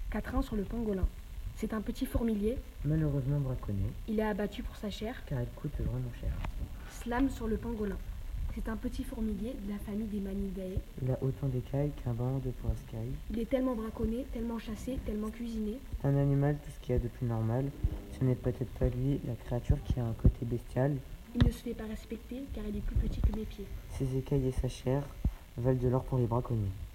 Quatrain sur le pangolin. C'est un petit fourmilier. Malheureusement braconné, Il est abattu pour sa chair. car il coûte vraiment cher. Slam sur le pangolin. C'est un petit fourmilier de la famille des Manidae. Il a autant d'écailles qu'un banc de poiscailles. Il est tellement braconné, tellement chassé, tellement cuisiné. C'est un animal, tout ce qu'il y a de plus normal. Ce n'est peut-être pas lui, la créature qui a un côté bestial. Il ne se fait pas respecter car il est plus petit que mes pieds. Ses écailles et sa chair valent de l'or pour les braconniers.